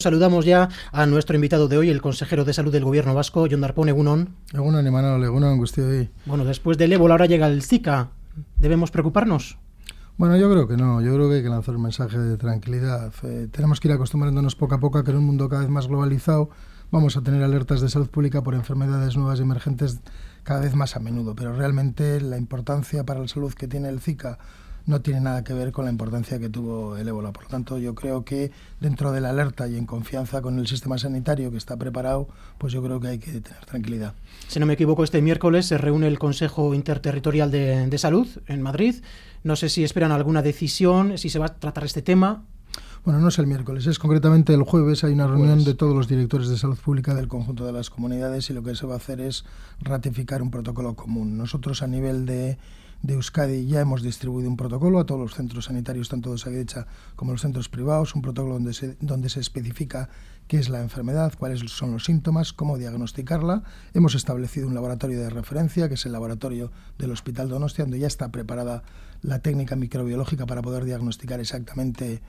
Saludamos ya a nuestro invitado de hoy, el consejero de Salud del Gobierno vasco, Jon Darpón. Egunon. Egunon, Imanol, egunon, guztioi. Bueno, después del ébola ahora llega el Zika. ¿Debemos preocuparnos? Bueno, yo creo que no. Yo creo que hay que lanzar un mensaje de tranquilidad. Tenemos que ir acostumbrándonos poco a poco a que en un mundo cada vez más globalizado vamos a tener alertas de salud pública por enfermedades nuevas y emergentes cada vez más a menudo. Pero realmente la importancia para la salud que tiene el Zika no tiene nada que ver con la importancia que tuvo el ébola. Por lo tanto, yo creo que dentro de la alerta y en confianza con el sistema sanitario que está preparado, pues yo creo que hay que tener tranquilidad. Si no me equivoco, este miércoles se reúne el Consejo Interterritorial de Salud en Madrid. No sé si esperan alguna decisión, si se va a tratar este tema. Bueno, no es el miércoles, es concretamente el jueves. Hay una reunión de todos los directores de salud pública del conjunto de las comunidades y lo que se va a hacer es ratificar un protocolo común. Nosotros a nivel de Euskadi ya hemos distribuido un protocolo a todos los centros sanitarios, tanto de Osakidetza como los centros privados, un protocolo donde se especifica qué es la enfermedad, cuáles son los síntomas, cómo diagnosticarla. Hemos establecido un laboratorio de referencia, que es el laboratorio del Hospital Donostia, donde ya está preparada la técnica microbiológica para poder diagnosticar exactamente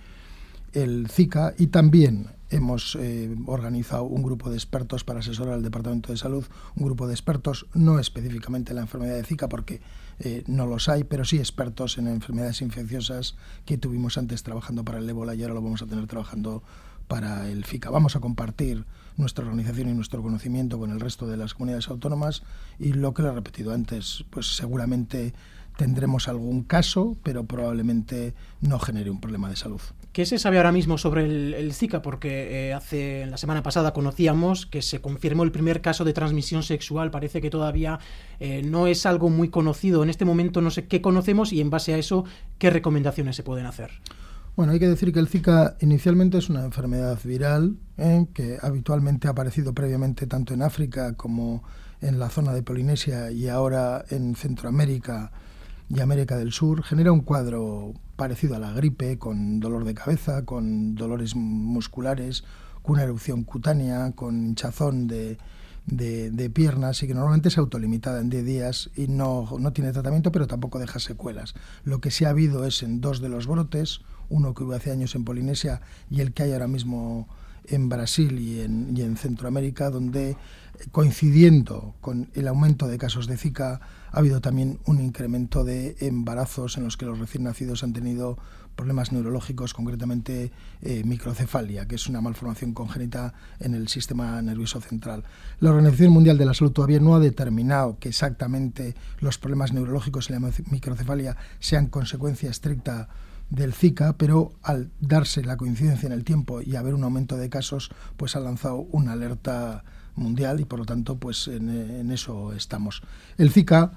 el Zika, y también hemos organizado un grupo de expertos para asesorar al Departamento de Salud, un grupo de expertos, no específicamente en la enfermedad de Zika porque no los hay, pero sí expertos en enfermedades infecciosas que tuvimos antes trabajando para el ébola y ahora lo vamos a tener trabajando para el Zika. Vamos a compartir nuestra organización y nuestro conocimiento con el resto de las comunidades autónomas y lo que le he repetido antes, pues seguramente tendremos algún caso, pero probablemente no genere un problema de salud. ¿Qué se sabe ahora mismo sobre el Zika? Porque la semana pasada conocíamos que se confirmó el primer caso de transmisión sexual. Parece que todavía no es algo muy conocido. En este momento no sé qué conocemos y en base a eso, ¿qué recomendaciones se pueden hacer? Bueno, hay que decir que el Zika inicialmente es una enfermedad viral que habitualmente ha aparecido previamente tanto en África como en la zona de Polinesia y ahora en Centroamérica y América del Sur. Genera un cuadro parecido a la gripe, con dolor de cabeza, con dolores musculares, con una erupción cutánea, con hinchazón de piernas y que normalmente es autolimitada en 10 días y no tiene tratamiento, pero tampoco deja secuelas. Lo que sí ha habido es en 2 de los brotes, uno que hubo hace años en Polinesia y el que hay ahora mismo en Brasil y en Centroamérica, donde coincidiendo con el aumento de casos de Zika ha habido también un incremento de embarazos en los que los recién nacidos han tenido problemas neurológicos, concretamente microcefalia, que es una malformación congénita en el sistema nervioso central. La Organización Mundial de la Salud todavía no ha determinado que exactamente los problemas neurológicos y la microcefalia sean consecuencia estricta del Zika, pero al darse la coincidencia en el tiempo y haber un aumento de casos, pues ha lanzado una alerta mundial y por lo tanto pues en eso estamos. El Zika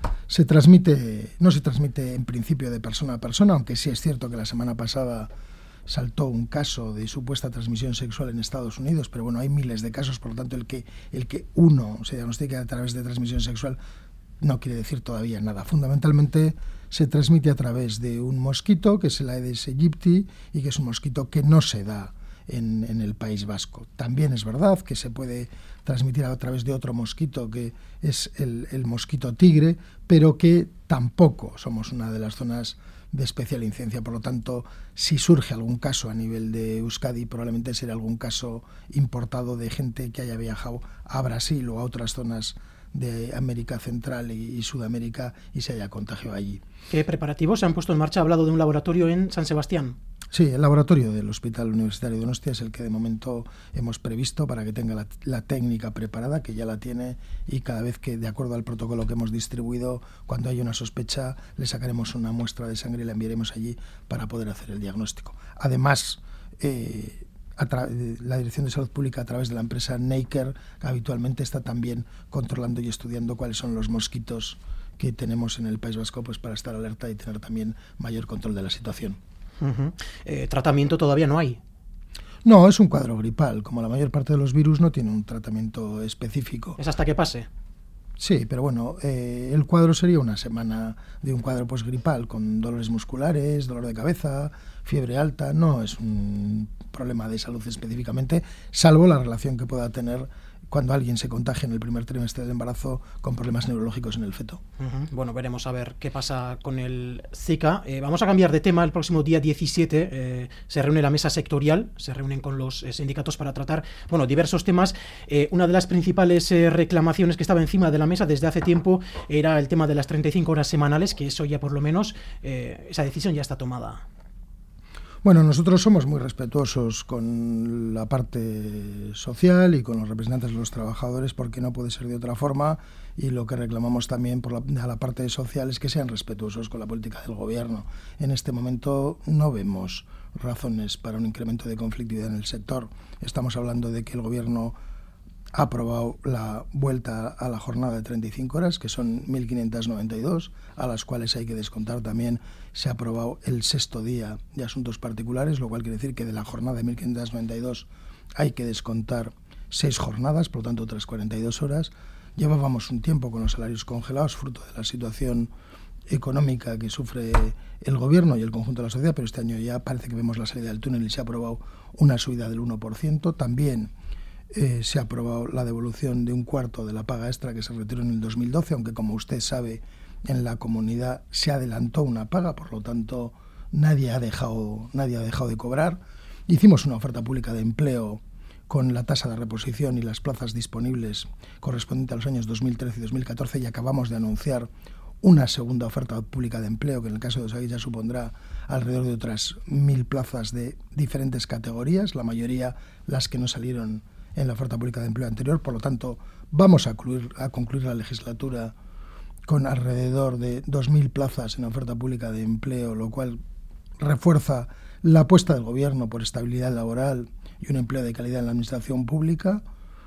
no se transmite en principio de persona a persona, aunque sí es cierto que la semana pasada saltó un caso de supuesta transmisión sexual en Estados Unidos, pero bueno, hay miles de casos, por lo tanto el que uno se diagnostique a través de transmisión sexual no quiere decir todavía nada. Fundamentalmente se transmite a través de un mosquito, que es el Aedes aegypti, y que es un mosquito que no se da en el País Vasco. También es verdad que se puede transmitir a través de otro mosquito, que es el mosquito tigre, pero que tampoco somos una de las zonas de especial incidencia. Por lo tanto, si surge algún caso a nivel de Euskadi, probablemente será algún caso importado de gente que haya viajado a Brasil o a otras zonas de América Central y Sudamérica y se haya contagiado allí. ¿Qué preparativos se han puesto en marcha? Ha hablado de un laboratorio en San Sebastián. Sí, el laboratorio del Hospital Universitario de Donostia es el que de momento hemos previsto para que tenga la técnica preparada, que ya la tiene, y cada vez que, de acuerdo al protocolo que hemos distribuido, cuando haya una sospecha, le sacaremos una muestra de sangre y la enviaremos allí para poder hacer el diagnóstico. Además, la Dirección de Salud Pública a través de la empresa Neiker habitualmente está también controlando y estudiando cuáles son los mosquitos que tenemos en el País Vasco, pues para estar alerta y tener también mayor control de la situación. ¿Tratamiento todavía no hay? No, es un cuadro gripal. Como la mayor parte de los virus no tiene un tratamiento específico. ¿Es hasta que pase? Sí, pero bueno, el cuadro sería una semana de un cuadro gripal con dolores musculares, dolor de cabeza, fiebre alta. No es un problema de salud específicamente, salvo la relación que pueda tener cuando alguien se contagia en el primer trimestre del embarazo con problemas neurológicos en el feto. Bueno, veremos a ver qué pasa con el Zika. Vamos a cambiar de tema. El próximo día 17 se reúne la mesa sectorial, se reúnen con los sindicatos para tratar diversos temas. Una de las principales reclamaciones que estaba encima de la mesa desde hace tiempo era el tema de las 35 horas semanales, que eso ya por lo menos, esa decisión ya está tomada. Bueno, nosotros somos muy respetuosos con la parte social y con los representantes de los trabajadores, porque no puede ser de otra forma, y lo que reclamamos también a la parte social es que sean respetuosos con la política del gobierno. En este momento no vemos razones para un incremento de conflictividad en el sector. Estamos hablando de que el gobierno ha aprobado la vuelta a la jornada de 35 horas, que son 1.592, a las cuales hay que descontar también. Se ha aprobado el 6º día de asuntos particulares, lo cual quiere decir que de la jornada de 1.592 hay que descontar 6 jornadas, por lo tanto otras 42 horas. Llevábamos un tiempo con los salarios congelados, fruto de la situación económica que sufre el gobierno y el conjunto de la sociedad, pero este año ya parece que vemos la salida del túnel y se ha aprobado una subida del 1%. También se ha aprobado la devolución de 1/4 de la paga extra que se retiró en el 2012, aunque como usted sabe, en la comunidad se adelantó una paga, por lo tanto nadie ha dejado de cobrar. Hicimos una oferta pública de empleo con la tasa de reposición y las plazas disponibles correspondientes a los años 2013 y 2014 y acabamos de anunciar una segunda oferta pública de empleo que en el caso de Osakidecha supondrá alrededor de otras 1.000 plazas de diferentes categorías, la mayoría las que no salieron en la oferta pública de empleo anterior. Por lo tanto, vamos a concluir la legislatura con alrededor de 2.000 plazas en oferta pública de empleo, lo cual refuerza la apuesta del gobierno por estabilidad laboral y un empleo de calidad en la administración pública.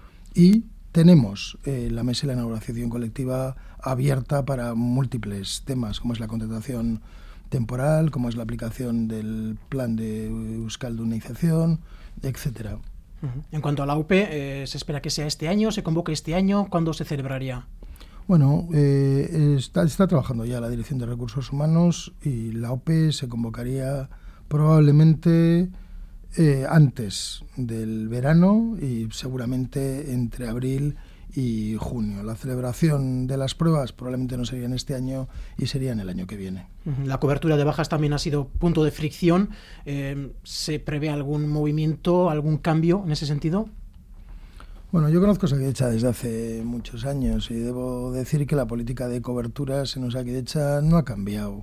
Y tenemos la mesa de la negociación colectiva abierta para múltiples temas, como es la contratación temporal, como es la aplicación del plan de euskaldunización, etcétera. En cuanto a la OPE, ¿se espera que sea este año? ¿Se convoque este año? ¿Cuándo se celebraría? Bueno, está trabajando ya la Dirección de Recursos Humanos y la OPE se convocaría probablemente antes del verano y seguramente entre abril y junio. La celebración de las pruebas probablemente no sería en este año y sería en el año que viene. La cobertura de bajas también ha sido punto de fricción. ¿Se prevé algún movimiento, algún cambio en ese sentido? Bueno, yo conozco Osakidecha desde hace muchos años y debo decir que la política de coberturas en Osakidecha no ha cambiado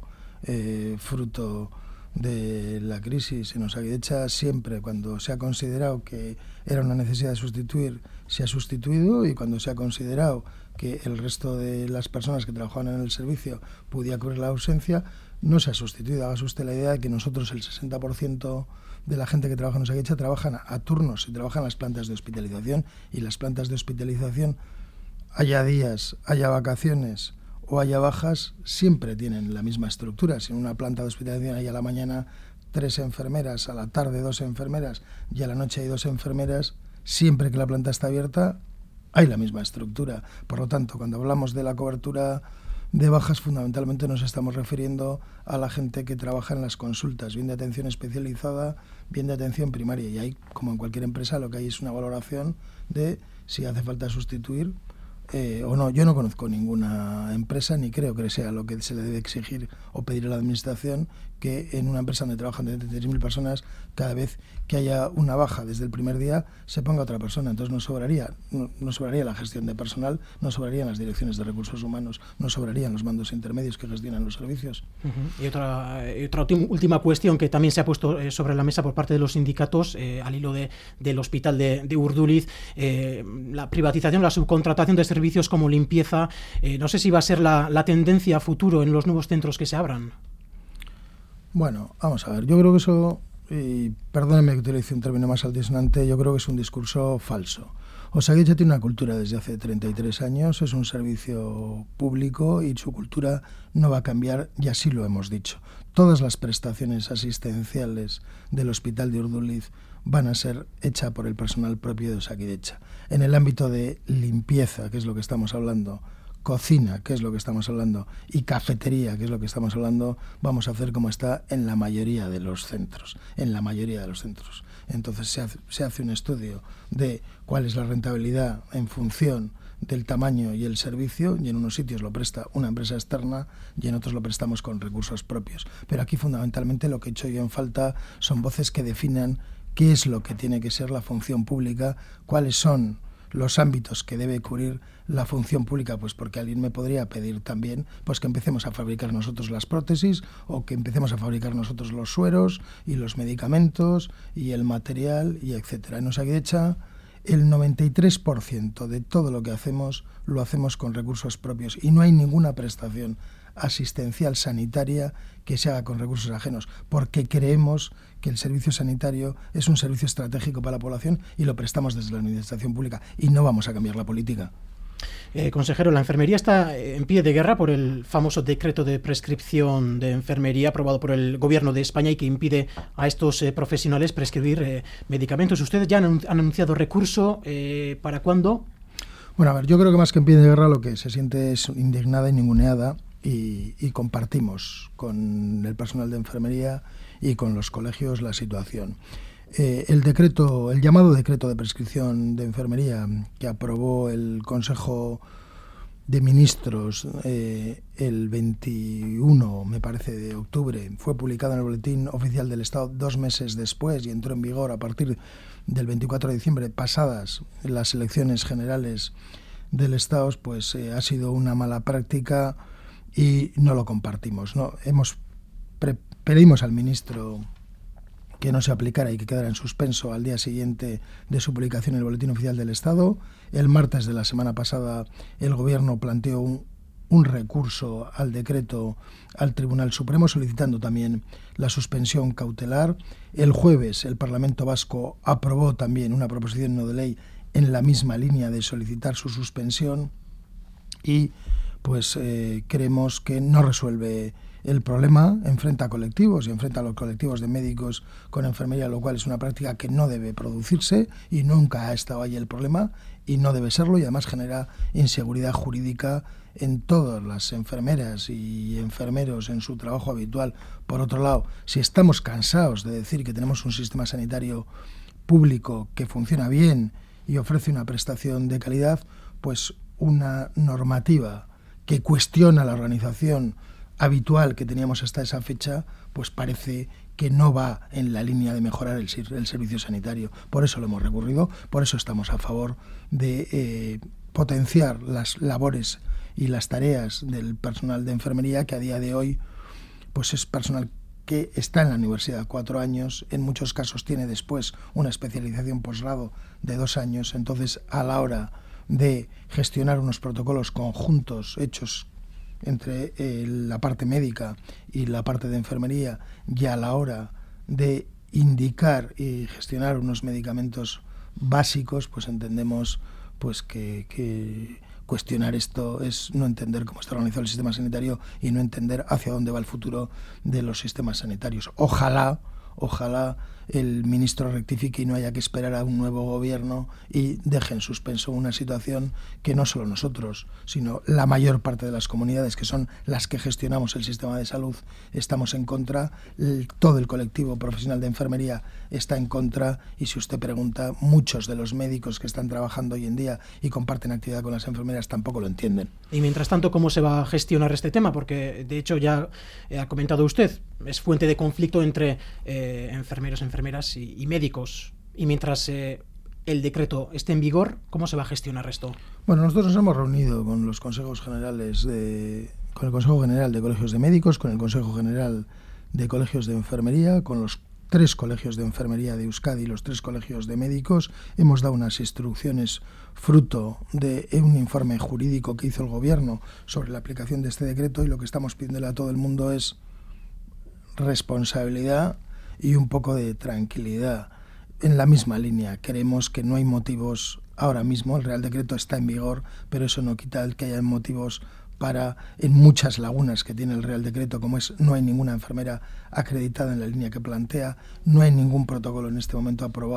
fruto de la crisis. En Osakidecha siempre, cuando se ha considerado que era una necesidad de sustituir, se ha sustituido, y cuando se ha considerado que el resto de las personas que trabajaban en el servicio podía cubrir la ausencia, no se ha sustituido. Hágase usted la idea de que nosotros el 60% de la gente que trabaja en Osakidecha trabajan a turnos y trabajan en las plantas de hospitalización, y las plantas de hospitalización, haya días, haya vacaciones o haya bajas, siempre tienen la misma estructura. Si en una planta de hospitalización hay a la mañana 3 enfermeras, a la tarde 2 enfermeras y a la noche hay 2 enfermeras, siempre que la planta está abierta hay la misma estructura. Por lo tanto, cuando hablamos de la cobertura de bajas, fundamentalmente nos estamos refiriendo a la gente que trabaja en las consultas, bien de atención especializada, bien de atención primaria. Y ahí, como en cualquier empresa, lo que hay es una valoración de si hace falta sustituir o no. Yo no conozco ninguna empresa, ni creo que sea lo que se le debe exigir o pedir a la administración, que en una empresa donde trabajan de 3.000 personas, cada vez que haya una baja desde el primer día, se ponga otra persona. Entonces no sobraría la gestión de personal, no sobrarían las direcciones de recursos humanos, no sobrarían los mandos intermedios que gestionan los servicios. Y otra última cuestión que también se ha puesto sobre la mesa por parte de los sindicatos, al hilo del hospital de Urduliz, la privatización, la subcontratación de servicios como limpieza. No sé si va a ser la tendencia a futuro en los nuevos centros que se abran. Bueno, vamos a ver, yo creo que eso, y perdónenme que utilice un término más altisonante, yo creo que es un discurso falso. Osakidecha tiene una cultura desde hace 33 años, es un servicio público y su cultura no va a cambiar, y así lo hemos dicho. Todas las prestaciones asistenciales del hospital de Urduliz van a ser hechas por el personal propio de Osakidecha. En el ámbito de limpieza, que es lo que estamos hablando, cocina, que es lo que estamos hablando, y cafetería, que es lo que estamos hablando, vamos a hacer como está en la mayoría de los centros. Entonces se hace un estudio de cuál es la rentabilidad en función del tamaño y el servicio, y en unos sitios lo presta una empresa externa y en otros lo prestamos con recursos propios. Pero aquí fundamentalmente lo que he hecho yo en falta son voces que definan qué es lo que tiene que ser la función pública, cuáles son los ámbitos que debe cubrir la función pública, pues porque alguien me podría pedir también pues que empecemos a fabricar nosotros las prótesis o que empecemos a fabricar nosotros los sueros y los medicamentos y el material y etcétera. En Osakidetza el 93% de todo lo que hacemos lo hacemos con recursos propios y no hay ninguna prestación asistencial sanitaria que se haga con recursos ajenos, porque creemos que el servicio sanitario es un servicio estratégico para la población y lo prestamos desde la administración pública y no vamos a cambiar la política. Consejero, la enfermería está en pie de guerra por el famoso decreto de prescripción de enfermería aprobado por el Gobierno de España y que impide a estos profesionales prescribir medicamentos. Ustedes ya han anunciado recurso. ¿Para cuándo? Bueno, a ver, yo creo que más que en pie de guerra lo que se siente es indignada y ninguneada y compartimos con el personal de enfermería y con los colegios la situación. El llamado decreto de prescripción de enfermería que aprobó el Consejo de Ministros el 21, me parece, de octubre, fue publicado en el Boletín Oficial del Estado 2 meses después y entró en vigor a partir del 24 de diciembre, pasadas las elecciones generales del Estado, pues ha sido una mala práctica y no lo compartimos, ¿no? Pedimos al ministro que no se aplicara y que quedara en suspenso al día siguiente de su publicación en el Boletín Oficial del Estado. El martes de la semana pasada el Gobierno planteó un recurso al decreto al Tribunal Supremo solicitando también la suspensión cautelar. El jueves el Parlamento Vasco aprobó también una proposición no de ley en la misma línea de solicitar su suspensión y pues creemos que no resuelve el problema, enfrenta a colectivos y enfrenta a los colectivos de médicos con enfermería, lo cual es una práctica que no debe producirse y nunca ha estado ahí el problema y no debe serlo, y además genera inseguridad jurídica en todas las enfermeras y enfermeros en su trabajo habitual. Por otro lado, si estamos cansados de decir que tenemos un sistema sanitario público que funciona bien y ofrece una prestación de calidad, pues una normativa que cuestiona la organización habitual que teníamos hasta esa fecha, pues parece que no va en la línea de mejorar el servicio sanitario. Por eso lo hemos recurrido, por eso estamos a favor de potenciar las labores y las tareas del personal de enfermería, que a día de hoy pues es personal que está en la universidad 4 años, en muchos casos tiene después una especialización posgrado de 2 años, entonces a la hora de gestionar unos protocolos conjuntos hechos entre la parte médica y la parte de enfermería, y a la hora de indicar y gestionar unos medicamentos básicos, pues entendemos pues que cuestionar esto es no entender cómo está organizado el sistema sanitario y no entender hacia dónde va el futuro de los sistemas sanitarios. Ojalá el ministro rectifique y no haya que esperar a un nuevo gobierno y deje en suspenso una situación que no solo nosotros, sino la mayor parte de las comunidades, que son las que gestionamos el sistema de salud, estamos en contra. Todo el colectivo profesional de enfermería está en contra, y si usted pregunta, muchos de los médicos que están trabajando hoy en día y comparten actividad con las enfermeras tampoco lo entienden. Y mientras tanto, ¿cómo se va a gestionar este tema? Porque de hecho ya ha comentado usted, es fuente de conflicto entre enfermeros, enfermeras y médicos. Y mientras el decreto esté en vigor, ¿cómo se va a gestionar esto? Bueno, nosotros nos hemos reunido con los consejos generales con el Consejo General de Colegios de Médicos, con el Consejo General de Colegios de Enfermería, con los 3 colegios de enfermería de Euskadi y los 3 colegios de médicos. Hemos dado unas instrucciones fruto de un informe jurídico que hizo el Gobierno sobre la aplicación de este decreto, y lo que estamos pidiéndole a todo el mundo es responsabilidad y un poco de tranquilidad. En la misma línea, creemos que no hay motivos ahora mismo, el Real Decreto está en vigor, pero eso no quita el que haya motivos para, en muchas lagunas que tiene el Real Decreto, como es no hay ninguna enfermera acreditada en la línea que plantea, no hay ningún protocolo en este momento aprobado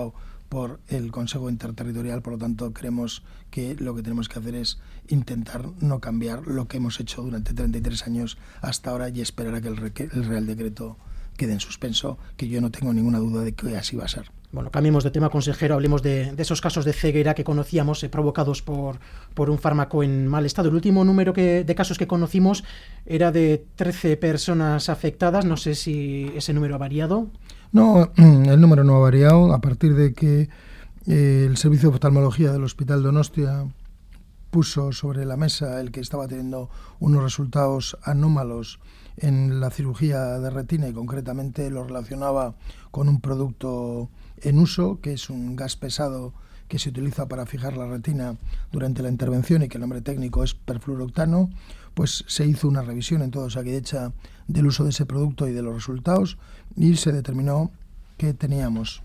por el Consejo Interterritorial. Por lo tanto, creemos que lo que tenemos que hacer es intentar no cambiar lo que hemos hecho durante 33 años hasta ahora y esperar a que el Real Decreto quede en suspenso, que yo no tengo ninguna duda de que así va a ser. Bueno, cambiemos de tema, consejero, hablemos de esos casos de ceguera que conocíamos provocados por un fármaco en mal estado. El último número de casos que conocimos era de 13 personas afectadas, no sé si ese número ha variado. No, el número no ha variado. A partir de que el Servicio de Oftalmología del Hospital Donostia puso sobre la mesa el que estaba teniendo unos resultados anómalos en la cirugía de retina y concretamente lo relacionaba con un producto en uso, que es un gas pesado que se utiliza para fijar la retina durante la intervención y que el nombre técnico es perfluorooctano, pues se hizo una revisión en todo Osakidetza del uso de ese producto y de los resultados y se determinó que teníamos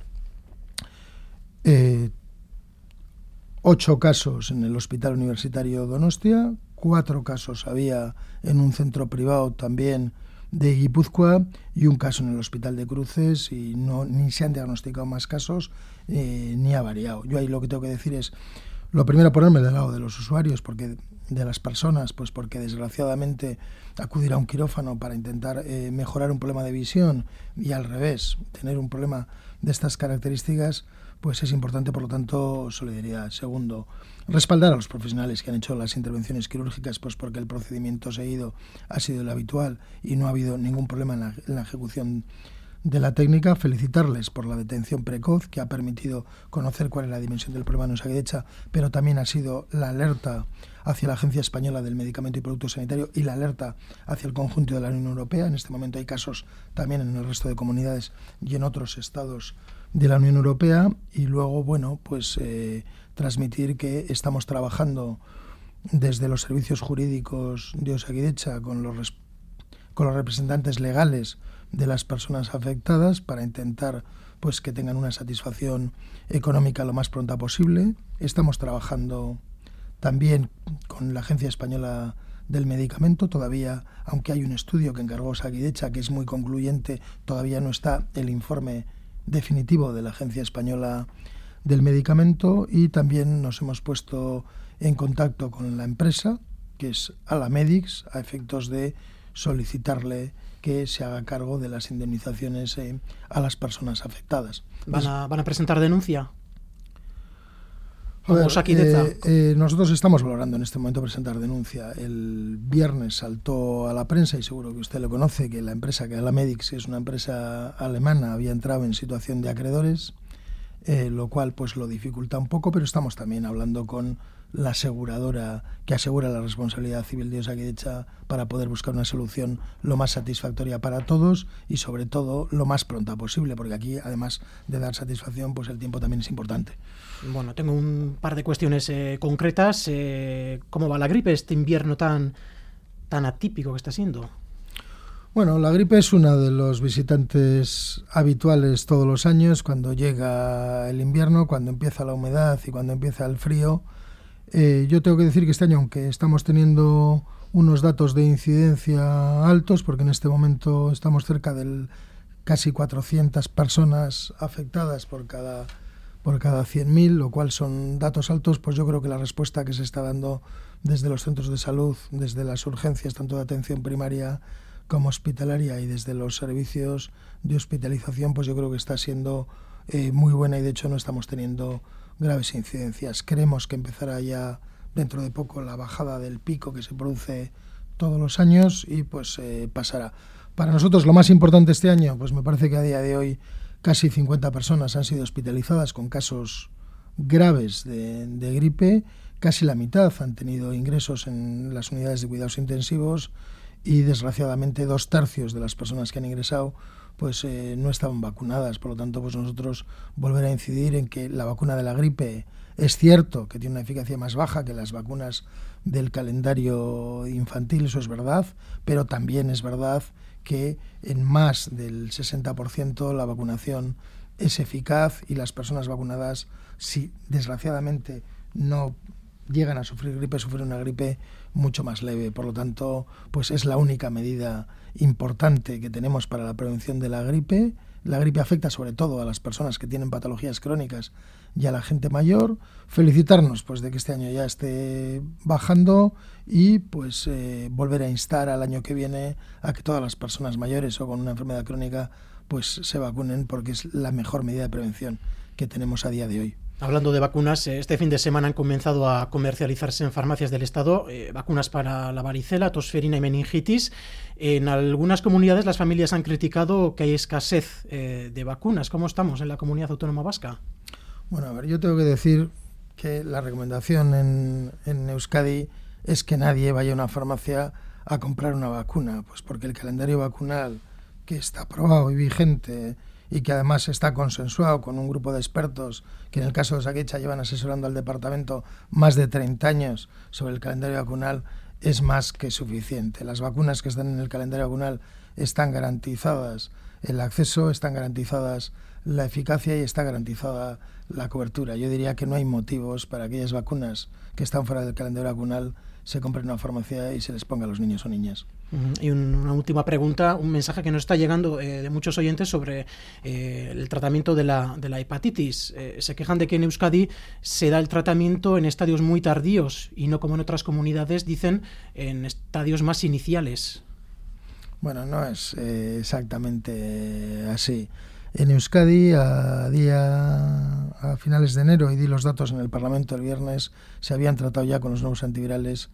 8 casos en el Hospital Universitario Donostia, 4 casos había en un centro privado también de Guipúzcoa y un caso en el Hospital de Cruces y ni se han diagnosticado más casos ni ha variado. Yo ahí lo que tengo que decir es, lo primero, ponerme del lado de los usuarios, porque de las personas, pues porque desgraciadamente acudir a un quirófano para intentar mejorar un problema de visión y al revés, tener un problema de estas características, pues es importante, por lo tanto, solidaridad. Segundo, respaldar a los profesionales que han hecho las intervenciones quirúrgicas, pues porque el procedimiento seguido ha sido el habitual y no ha habido ningún problema en la ejecución de la técnica. Felicitarles por la detención precoz que ha permitido conocer cuál es la dimensión del problema en Osakidetza, pero también ha sido la alerta hacia la Agencia Española del Medicamento y Producto Sanitario y la alerta hacia el conjunto de la Unión Europea. En este momento hay casos también en el resto de comunidades y en otros estados de la Unión Europea. Y luego, bueno, pues transmitir que estamos trabajando desde los servicios jurídicos de Osakidetza con los representantes legales de las personas afectadas para intentar pues que tengan una satisfacción económica lo más pronta posible. Estamos trabajando también con la Agencia Española del Medicamento. Todavía, aunque hay un estudio que encargó Osakidetza que es muy concluyente, todavía no está el informe definitivo de la Agencia Española del Medicamento, y también nos hemos puesto en contacto con la empresa, que es Alamedics, a efectos de solicitarle que se haga cargo de las indemnizaciones a las personas afectadas. ¿Van a presentar denuncia? Nosotros estamos valorando en este momento presentar denuncia. El viernes saltó a la prensa, y seguro que usted lo conoce, que la empresa, que Alamedics, es una empresa alemana, había entrado en situación de acreedores, lo cual pues lo dificulta un poco, pero estamos también hablando con la aseguradora que asegura la responsabilidad civil de Osakidetza para poder buscar una solución lo más satisfactoria para todos y sobre todo lo más pronta posible, porque aquí, además de dar satisfacción, pues el tiempo también es importante. Bueno, tengo un par de cuestiones concretas. ¿Cómo va la gripe este invierno tan atípico que está siendo? Bueno, la gripe es una de los visitantes habituales todos los años, cuando llega el invierno, cuando empieza la humedad y cuando empieza el frío. Yo tengo que decir que este año, aunque estamos teniendo unos datos de incidencia altos, porque en este momento estamos cerca de casi 400 personas afectadas por cada 100.000, lo cual son datos altos, pues yo creo que la respuesta que se está dando desde los centros de salud, desde las urgencias, tanto de atención primaria como hospitalaria, y desde los servicios de hospitalización, pues yo creo que está siendo muy buena, y de hecho no estamos teniendo graves incidencias. Creemos que empezará ya dentro de poco la bajada del pico que se produce todos los años y pues pasará. Para nosotros lo más importante este año, pues me parece que a día de hoy casi 50 personas han sido hospitalizadas con casos graves de gripe, casi la mitad han tenido ingresos en las unidades de cuidados intensivos y desgraciadamente 2/3 de las personas que han ingresado pues no estaban vacunadas. Por lo tanto, pues nosotros volver a incidir en que la vacuna de la gripe es cierto que tiene una eficacia más baja que las vacunas del calendario infantil, eso es verdad, pero también es verdad que en más del 60% la vacunación es eficaz, y las personas vacunadas, si desgraciadamente no llegan a sufrir gripe, sufren una gripe mucho más leve. Por lo tanto, pues es la única medida importante que tenemos para la prevención de la gripe. La gripe afecta sobre todo a las personas que tienen patologías crónicas y a la gente mayor. Felicitarnos pues de que este año ya esté bajando y pues volver a instar al año que viene a que todas las personas mayores o con una enfermedad crónica pues se vacunen, porque es la mejor medida de prevención que tenemos a día de hoy. Hablando de vacunas, este fin de semana han comenzado a comercializarse en farmacias del Estado vacunas para la varicela, tosferina y meningitis. En algunas comunidades las familias han criticado que hay escasez de vacunas. ¿Cómo estamos en la comunidad autónoma vasca? Bueno, a ver, yo tengo que decir que la recomendación en Euskadi es que nadie vaya a una farmacia a comprar una vacuna, pues porque el calendario vacunal que está aprobado y vigente y que además está consensuado con un grupo de expertos que en el caso de Osakidecha llevan asesorando al departamento más de 30 años sobre el calendario vacunal, es más que suficiente. Las vacunas que están en el calendario vacunal están garantizadas el acceso, están garantizadas la eficacia y está garantizada la cobertura. Yo diría que no hay motivos para aquellas vacunas que están fuera del calendario vacunal se compren en una farmacia y se les ponga a los niños o niñas. Y una última pregunta, un mensaje que nos está llegando de muchos oyentes sobre el tratamiento de la hepatitis. Se quejan de que en Euskadi se da el tratamiento en estadios muy tardíos y no como en otras comunidades, dicen, en estadios más iniciales. Bueno, no es exactamente así. En Euskadi, a finales de enero, y di los datos en el Parlamento el viernes, se habían tratado ya con los nuevos antivirales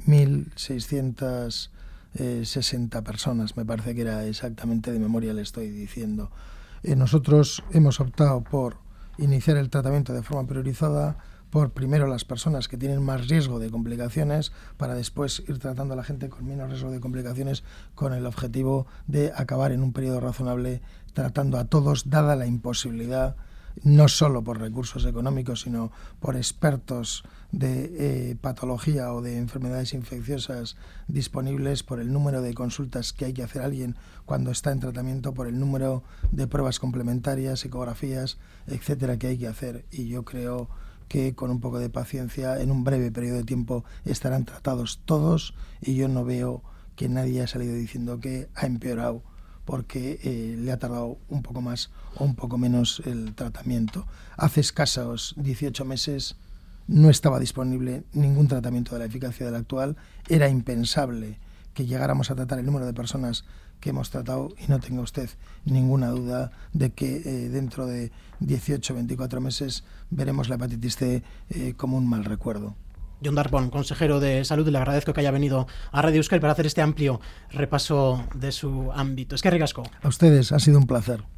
1.660 personas, me parece que era exactamente, de memoria le estoy diciendo. Nosotros hemos optado por iniciar el tratamiento de forma priorizada por primero las personas que tienen más riesgo de complicaciones, para después ir tratando a la gente con menos riesgo de complicaciones, con el objetivo de acabar en un periodo razonable tratando a todos, dada la imposibilidad, no solo por recursos económicos, sino por expertos de patología o de enfermedades infecciosas disponibles, por el número de consultas que hay que hacer a alguien cuando está en tratamiento, por el número de pruebas complementarias, ecografías, etcétera, que hay que hacer. Y yo creo que con un poco de paciencia, en un breve periodo de tiempo, estarán tratados todos, y yo no veo que nadie haya salido diciendo que ha empeorado porque le ha tardado un poco más o un poco menos el tratamiento. Hace escasos 18 meses no estaba disponible ningún tratamiento de la eficacia del actual. Era impensable que llegáramos a tratar el número de personas que hemos tratado, y no tenga usted ninguna duda de que dentro de 18 o 24 meses veremos la hepatitis C como un mal recuerdo. Jon Darpón, consejero de Salud, le agradezco que haya venido a Radio Euskadi para hacer este amplio repaso de su ámbito. Es que ricasco. A ustedes, ha sido un placer.